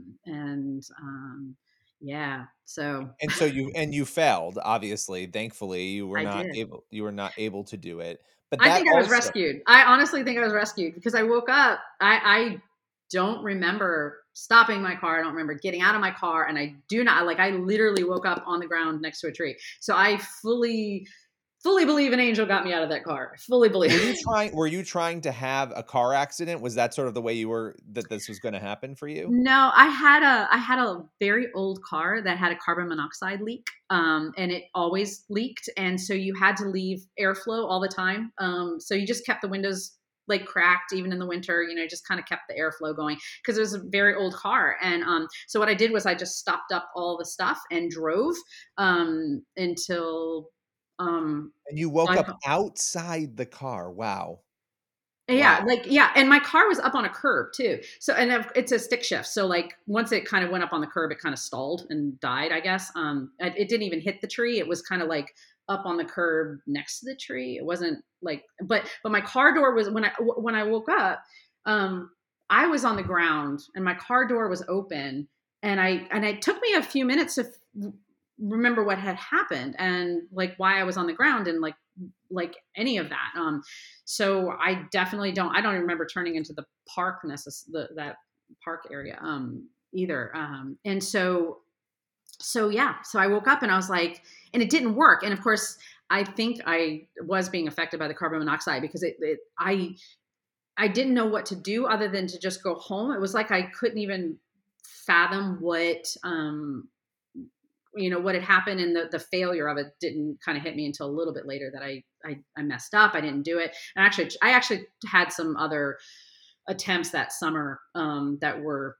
Yeah. So And so you failed, obviously. Thankfully, I did. you were not able to do it. But I that think I was also rescued. I honestly think I was rescued because I woke up. I don't remember stopping my car. I don't remember getting out of my car. And I do not, like, I literally woke up on the ground next to a tree. So I fully believe an angel got me out of that car. I fully believe. were you trying to have a car accident? Was that sort of the way that this was going to happen for you? No, I had a very old car that had a carbon monoxide leak, and it always leaked, and so you had to leave airflow all the time. So you just kept the windows like cracked even in the winter. Just kind of kept the airflow going because it was a very old car. And so what I did was I just stopped up all the stuff and drove until And you woke I up outside the car. Wow. Yeah, Wow. like, yeah, and my car was up on a curb too. So, and it's a stick shift. So, like, once it kind of went up on the curb, it kind of stalled and died, I guess. It didn't even hit the tree. It was kind of like up on the curb next to the tree. It wasn't like, but my car door was when I woke up, I was on the ground and my car door was open, and it took me a few minutes to remember what had happened and like why I was on the ground and like any of that. So I don't even remember turning into the park that park area either. And so yeah, so I woke up and I was like, and it didn't work. And of course, I think I was being affected by the carbon monoxide because I didn't know what to do other than to just go home. It was like I couldn't even fathom what had happened, and the failure of it didn't kind of hit me until a little bit later that I messed up. I didn't do it. And I actually had some other attempts that summer that were,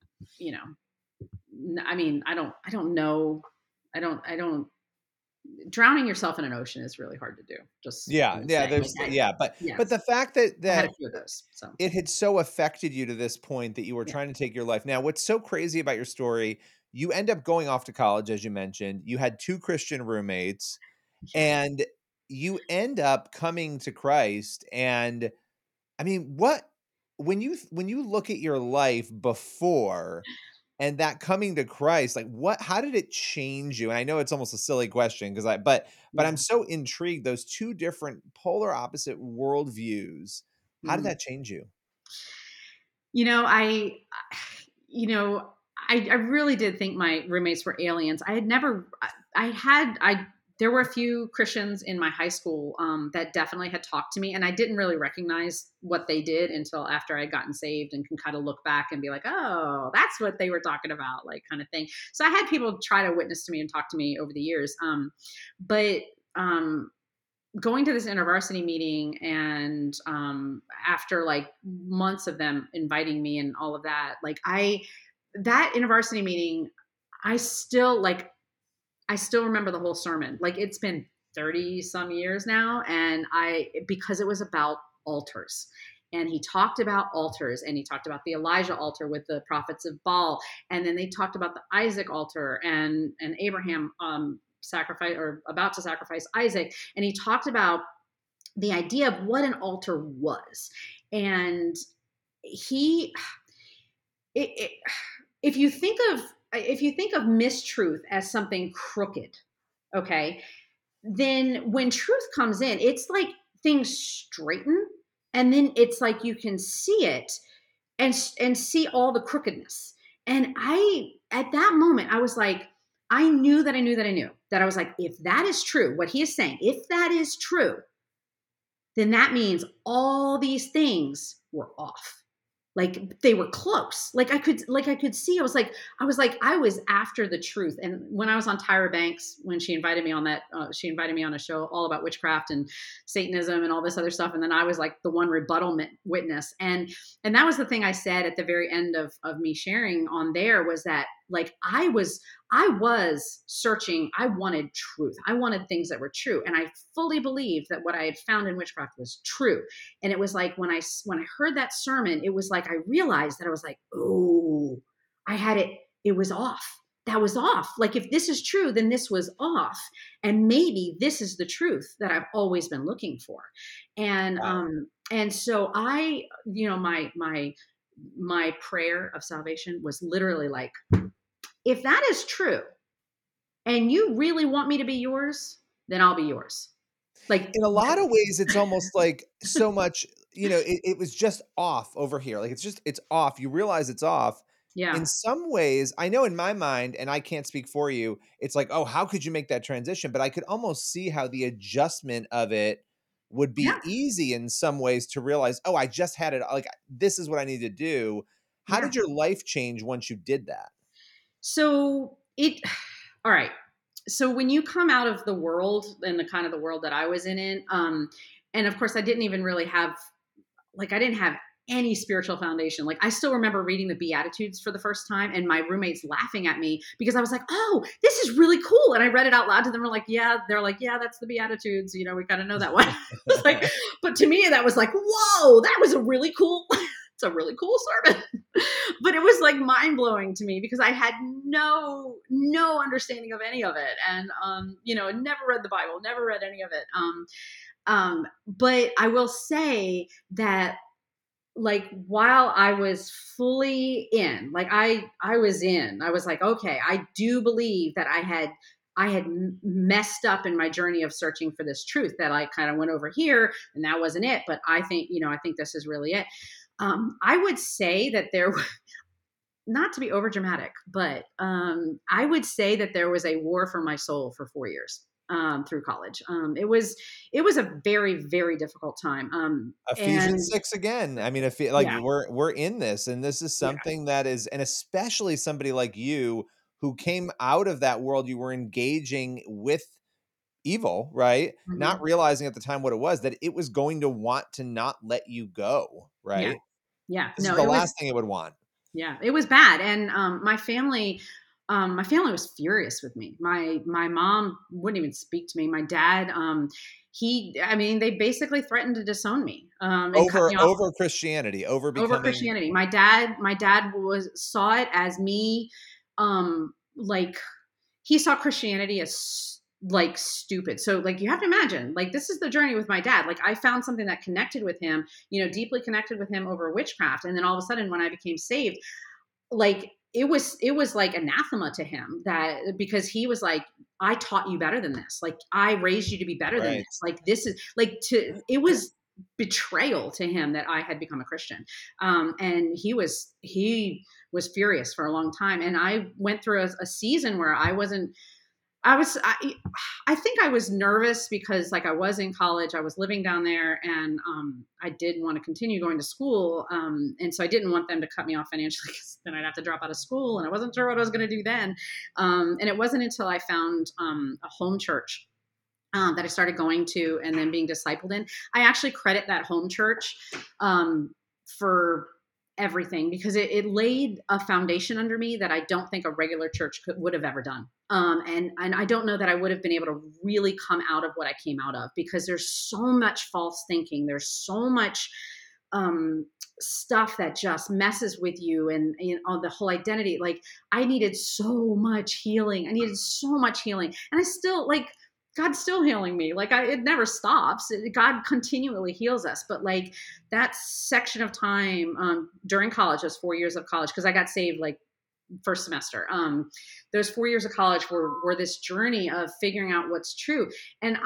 I mean, I don't know. I don't drowning yourself in an ocean is really hard to do. Just Yeah, gonna yeah, say, like, there's yeah, but yes, the fact that I had a few of those. So it had so affected you to this point that you were yeah, trying to take your life. Now, what's so crazy about your story, you end up going off to college, as you mentioned. You had 2 Christian roommates, yes. and you end up coming to Christ. And I mean, when you look at your life before and that coming to Christ, like how did it change you? And I know it's almost a silly question because but I'm Yeah. so intrigued. Those 2 different polar opposite worldviews, how did Mm. that change you? You know, you know, I really did think my roommates were aliens. I had never, there were a few Christians in my high school that definitely had talked to me, and I didn't really recognize what they did until after I'd gotten saved and can kind of look back and be like, oh, that's what they were talking about, like, kind of thing. So I had people try to witness to me and talk to me over the years. But going to this InterVarsity meeting and after like months of them inviting me and all of that, like that InterVarsity meeting, I still remember the whole sermon. Like, it's been 30 some years now, and because it was about altars. And he talked about altars, and he talked about the Elijah altar with the prophets of Baal, and then they talked about the Isaac altar and Abraham sacrifice, or about to sacrifice Isaac. And he talked about the idea of what an altar was. And he it, it, if you think of mistruth as something crooked, okay, then when truth comes in, it's like things straighten, and then it's like you can see it and see all the crookedness. And at that moment, I was like, I knew that I knew that I knew that I was like, if that is true, what he is saying, if that is true, then that means all these things were off. like they were close. I could see, I was after the truth. And when I was on Tyra Banks, when she invited me on she invited me on a show all about witchcraft and Satanism and all this other stuff. And then I was like the one rebuttal witness. And that was the thing I said at the very end of me sharing on there, was that like, I was searching. I wanted truth. I wanted things that were true. And I fully believed that what I had found in witchcraft was true. And it was like, when I heard that sermon, it was like, I realized that I was like, oh, I had it. It was off. That was off. Like, if this is true, then this was off. And maybe this is the truth that I've always been looking for. And, Wow. and so I, my prayer of salvation was literally like, if that is true and you really want me to be yours, then I'll be yours. Like, In a lot of ways, it's almost like so much, it was just off over here. Like, it's off. You realize it's off. In yeah, some ways, I know in my mind, and I can't speak for you, it's like, oh, how could you make that transition? But I could almost see how the adjustment of it would be yeah, easy in some ways to realize, oh, I just had it. Like, this is what I need to do. How yeah. did your life change once you did that? So all right. So when you come out of the world and the kind of the world that I was in, and of course I didn't even really have, like, I didn't have any spiritual foundation. Like, I still remember reading the Beatitudes for the first time and my roommates laughing at me because I was like, oh, this is really cool. And I read it out loud to them. They're like, yeah, that's the Beatitudes. We got to know that one. It's like, but to me, that was like, whoa, that was a really cool, it's a really cool sermon. But it was like mind blowing to me because I had no understanding of any of it. And, never read the Bible, never read any of it. But I will say that, like, while I was fully in, like, I was in, I was like, okay, I do believe that I had messed up in my journey of searching for this truth, that I kind of went over here and that wasn't it. But I think this is really it. I would say that there, not to be over dramatic, but I would say that there was a war for my soul for 4 years through college. It was a very, very difficult time. Ephesians And 6 again. I mean, if like yeah, we're in this, and this is yeah, something that is, and especially somebody like you who came out of that world, you were engaging with evil, right? Not hmm, realizing at the time what it was, that it was going to want to not let you go, yeah, right? yeah. This is No, the it was, last thing it would want. yeah, it was bad. And my family was furious with me. My mom wouldn't even speak to me. My dad, they basically threatened to disown me and cut me off Over Christianity, over over becoming Christianity. My dad saw it as me, like, he saw Christianity as like stupid. So, like, you have to imagine, like, this is the journey with my dad. Like, I found something that connected with him, deeply connected with him over witchcraft. And then all of a sudden, when I became saved, like, it was like anathema to him, that because he was like, I taught you better than this. Like, I raised you to be better than right. this. Like, this is like, it was betrayal to him that I had become a Christian. And he was furious for a long time. And I went through a season where I wasn't, I think I was nervous because, like, I was in college, I was living down there, and I did want to continue going to school, and so I didn't want them to cut me off financially because then I'd have to drop out of school, and I wasn't sure what I was going to do then. And it wasn't until I found a home church that I started going to and then being discipled in. I actually credit that home church for everything, because it laid a foundation under me that I don't think a regular church would have ever done. And I don't know that I would have been able to really come out of what I came out of, because there's so much false thinking. There's so much stuff that just messes with you, and the whole identity. Like, I needed so much healing. I needed so much healing. And I still, like, God's still healing me. Like, it never stops. God continually heals us. But, like, that section of time during college, those 4 years of college, because I got saved like first semester. Those 4 years of college were this journey of figuring out what's true. And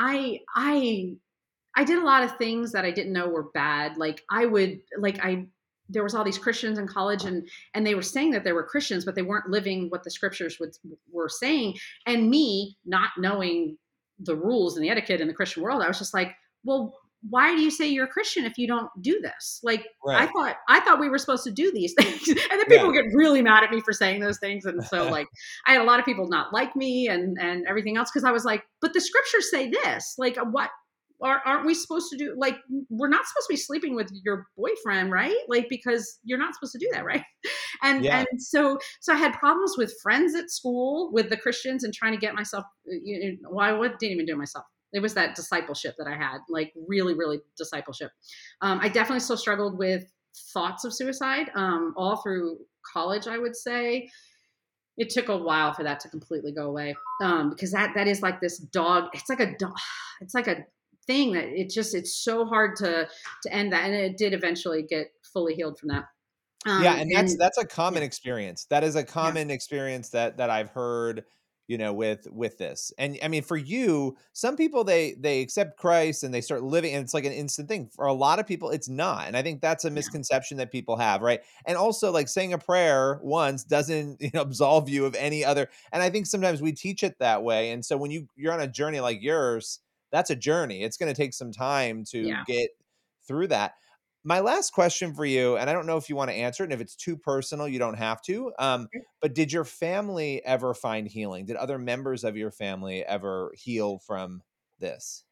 I did a lot of things that I didn't know were bad. Like, there was all these Christians in college, and they were saying that they were Christians, but they weren't living what the scriptures were saying. And me not knowing the rules and the etiquette in the Christian world, I was just like, well, why do you say you're a Christian if you don't do this? Like, Right. I thought we were supposed to do these things. And then Yeah. people get really mad at me for saying those things. And so like, I had a lot of people not like me and everything else. Cause I was like, but the scriptures say this, like what aren't we supposed to do? Like, we're not supposed to be sleeping with your boyfriend, right? Like, because you're not supposed to do that. Right. Yeah. And so I had problems with friends at school with the Christians and trying to get myself, I didn't even do it myself. It was that discipleship that I had, like really, really discipleship. I definitely still struggled with thoughts of suicide all through college, I would say. It took a while for that to completely go away because that is like this dog. It's like a dog. It's like a thing that it's so hard to end that. And it did eventually get fully healed from that. Yeah, and And that's a yeah, common experience. That is a yeah, common experience that I've heard, with this. And I mean, for you, some people they accept Christ and they start living, and it's like an instant thing. For a lot of people, it's not. And I think that's a yeah, misconception that people have, right? And also like saying a prayer once doesn't, absolve you of any other. And I think sometimes we teach it that way. And so when you're on a journey like yours, that's a journey. It's going to take some time to yeah. get through that. My last question for you, and I don't know if you want to answer it, and if it's too personal, you don't have to. But did your family ever find healing? Did other members of your family ever heal from this?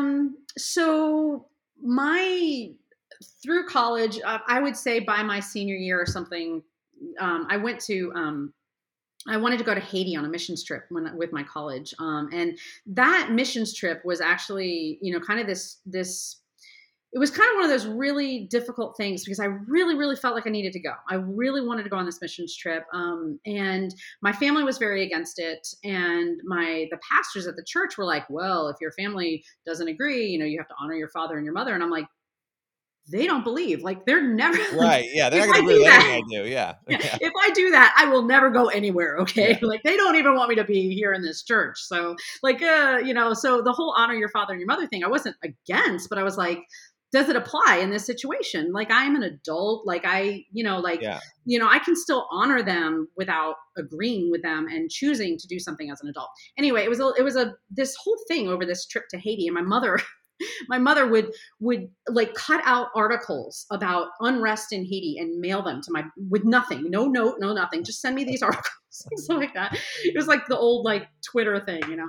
So my through college, I would say by my senior year or something, I went to I wanted to go to Haiti on a missions trip with my college, and that missions trip was actually, kind of this. It was kind of one of those really difficult things because I really, really felt like I needed to go. I really wanted to go on this missions trip, and my family was very against it. And the pastors at the church were like, "Well, if your family doesn't agree, you have to honor your father and your mother." And I'm like, they don't believe. Like they're never like Right. Yeah, they're if not going I to agree do with anything that, I do. Yeah. yeah, Yeah. if I do that, I will never go anywhere. Okay. Yeah. Like they don't even want me to be here in this church. So like, so the whole honor your father and your mother thing, I wasn't against, but I was like, does it apply in this situation? Like I am an adult. Like Yeah. I can still honor them without agreeing with them and choosing to do something as an adult. Anyway, it was this whole thing over this trip to Haiti, and my mother would like cut out articles about unrest in Haiti and mail them to my with nothing, no note, no nothing. Just send me these articles, something like that. It was like the old like Twitter thing.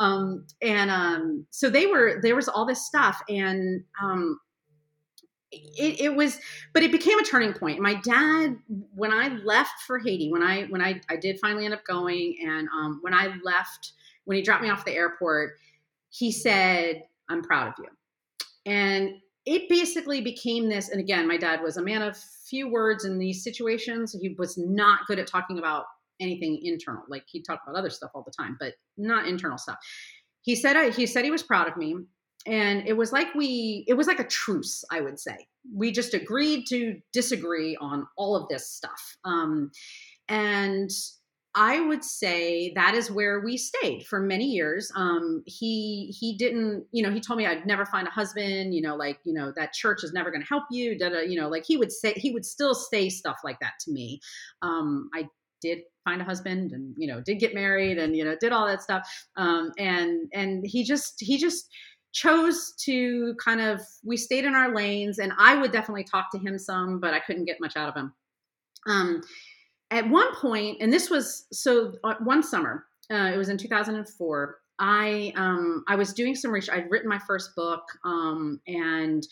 So there was all this stuff, and it was, but it became a turning point. My dad, when I left for Haiti, when I did finally end up going, and when I left, when he dropped me off at the airport, he said, "I'm proud of you." And it basically became this. And again, my dad was a man of few words in these situations. He was not good at talking about anything internal. Like he'd talk about other stuff all the time, but not internal stuff. He said he was proud of me. And it was like a truce, I would say. We just agreed to disagree on all of this stuff. And I would say that is where we stayed for many years. He didn't, he told me I'd never find a husband, that church is never going to help you. Da, da, like he would still say stuff like that to me. I did find a husband and, did get married and, did all that stuff. And he just chose to we stayed in our lanes, and I would definitely talk to him some, but I couldn't get much out of him. At one point, and this was one summer, it was in 2004. I was doing some research. I'd written my first book, and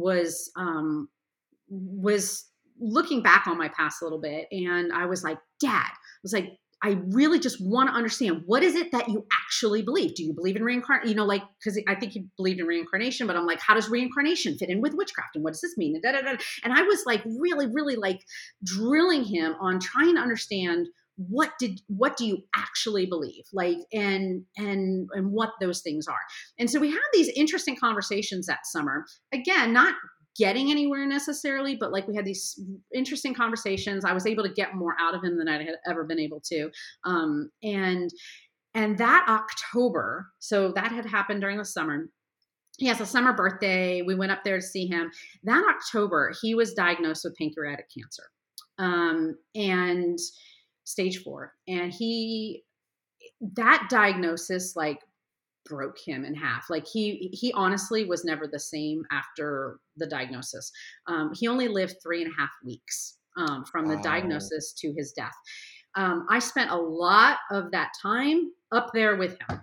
was looking back on my past a little bit, and I was like, Dad, I really just want to understand, what is it that you actually believe? Do you believe in reincarnation? Because I think you believed in reincarnation, but I'm like, how does reincarnation fit in with witchcraft? And what does this mean? And, da, da, da. And I was like, really, really like drilling him on trying to understand what do you actually believe? Like, and what those things are. And so we had these interesting conversations that summer. Again, not getting anywhere necessarily, but like we had these interesting conversations. I was able to get more out of him than I had ever been able to. And that October, so that had happened during the summer. He has a summer birthday. We went up there to see him. That October, he was diagnosed with pancreatic cancer, and stage 4. And that diagnosis, like, broke him in half. Like he honestly was never the same after the diagnosis. He only lived 3.5 weeks from the Wow. diagnosis to his death. I spent a lot of that time up there with him,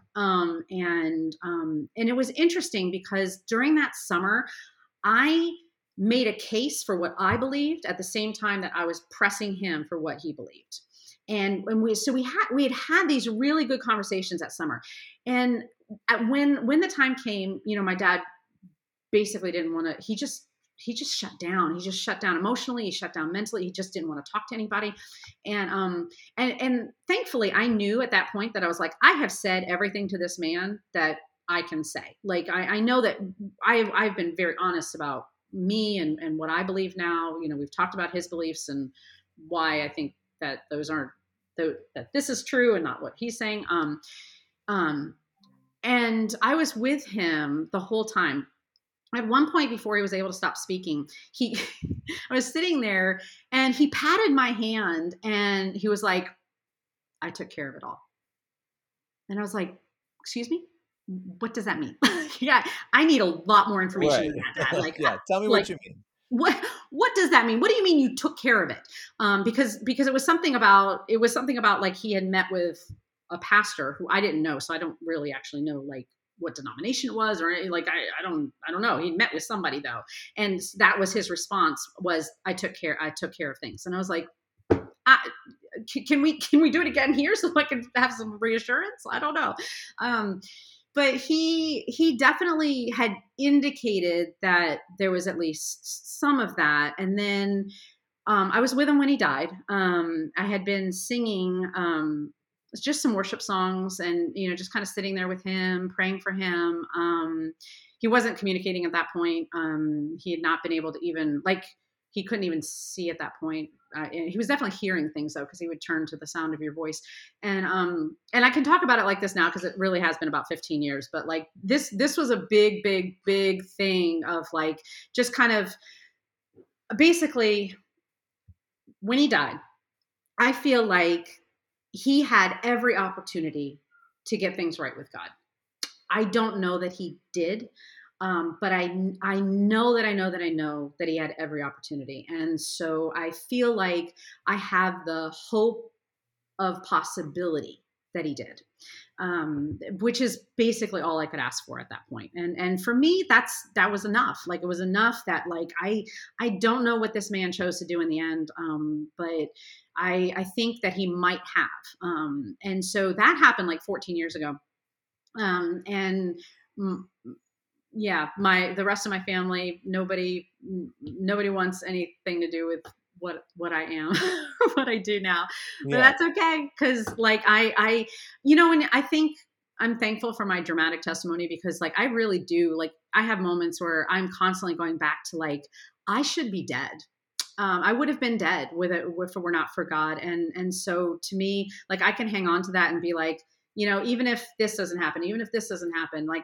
and it was interesting because during that summer, I made a case for what I believed at the same time that I was pressing him for what he believed. And when we had these really good conversations that summer, and when the time came, my dad basically didn't want to. He just shut down. He just shut down emotionally. He shut down mentally. He just didn't want to talk to anybody. And thankfully, I knew at that point that I was like, I have said everything to this man that I can say. Like I know that I've been very honest about me and what I believe now. We've talked about his beliefs and why I think that those aren't that this is true and not what he's saying. Um, and I was with him the whole time. At one point before he was able to stop speaking, he I was sitting there and he patted my hand and he was like, I took care of it all. And I was like, excuse me? What does that mean? Yeah, I need a lot more information Right. than that. Like, yeah. Tell me Like what you mean. what does that mean? What do you mean you took care of it? Because it was something about like he had met with a pastor who I didn't know, so I don't really actually know like what denomination it was or like I don't know. He met with somebody though, and that was his response was I took care of things, and I was like, I, can we do it again here so I can have some reassurance? I don't know. Um, but he definitely had indicated that there was at least some of that. And then I was with him when he died. I had been singing just some worship songs and just kind of sitting there with him, praying for him. He wasn't communicating at that point. He had not been able to even like he couldn't even see at that point. He was definitely hearing things though, because he would turn to the sound of your voice. And I can talk about it like this now because it really has been about 15 years. But like this was a big, big, big thing of like just kind of basically when he died, I feel like he had every opportunity to get things right with God. I don't know that he did, but I know that I know that I know that he had every opportunity, and so I feel like I have the hope of possibility that he did, which is basically all I could ask for at that point. And for me, that was enough. Like it was enough that like I don't know what this man chose to do in the end, but I think that he might have. And so that happened like 14 years ago, and mm, yeah, the rest of my family, nobody wants anything to do with what I am, what I do now, but Yeah. that's okay because like and I think I'm thankful for my dramatic testimony because like I really do like I have moments where I'm constantly going back to like I should be dead. I would have been dead with it if it were not for God, and so to me, like I can hang on to that and be like, even if this doesn't happen, even if this doesn't happen, like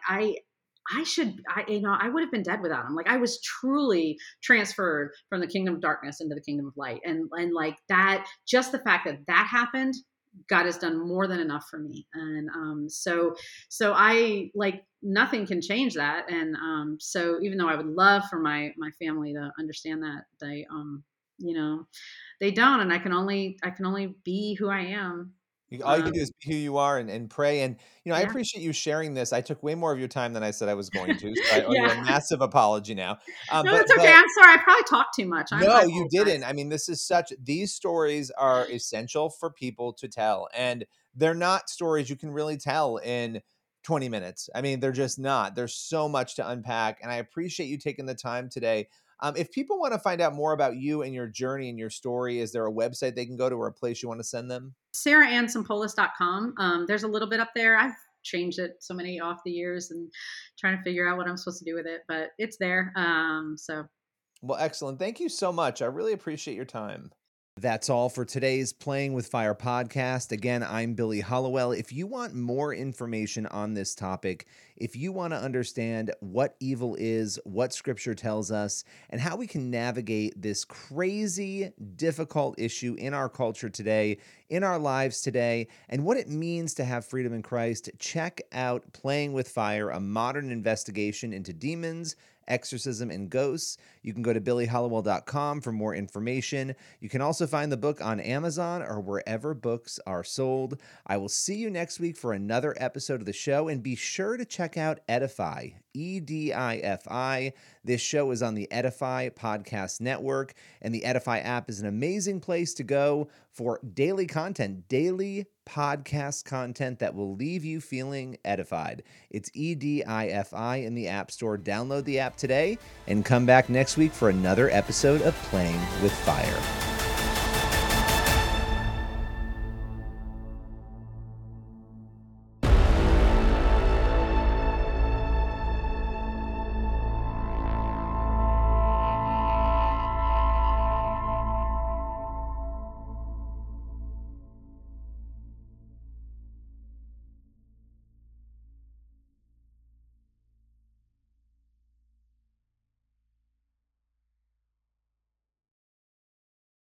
I would have been dead without him. Like I was truly transferred from the kingdom of darkness into the kingdom of light. And like that, just the fact that that happened, God has done more than enough for me. And so I like nothing can change that. And so even though I would love for my family to understand that, you know, they don't, and I can only be who I am. All you can do is be who you are and pray. And, I Yeah. appreciate you sharing this. I took way more of your time than I said I was going to. So I owe you a Yeah. massive apology now. No, But it's okay. I'm sorry. I probably talked too much. I no, you didn't. apologize. I mean, these stories are essential for people to tell. And they're not stories you can really tell in 20 minutes. I mean, they're just not. There's so much to unpack. And I appreciate you taking the time today. If people want to find out more about you and your journey and your story, is there a website they can go to or a place you want to send them? SarahAnnSimpolis.com. There's a little bit up there. I've changed it so many off the years and trying to figure out what I'm supposed to do with it, but it's there. So Well, excellent. Thank you so much. I really appreciate your time. That's all for today's Playing with Fire podcast. Again, I'm Billy Hollowell. If you want more information on this topic, if you want to understand what evil is, what Scripture tells us, and how we can navigate this crazy, difficult issue in our culture today, in our lives today, and what it means to have freedom in Christ, check out Playing with Fire, a modern investigation into demons, exorcism, and ghosts. You can go to billyhollowell.com for more information. You can also find the book on Amazon or wherever books are sold. I will see you next week for another episode of the show, and be sure to check out Edify, Edifi. This show is on the Edify Podcast Network, and the Edify app is an amazing place to go for daily content, daily podcast content that will leave you feeling edified. It's Edifi in the App Store. Download the app today and come back next week for another episode of Playing with Fire.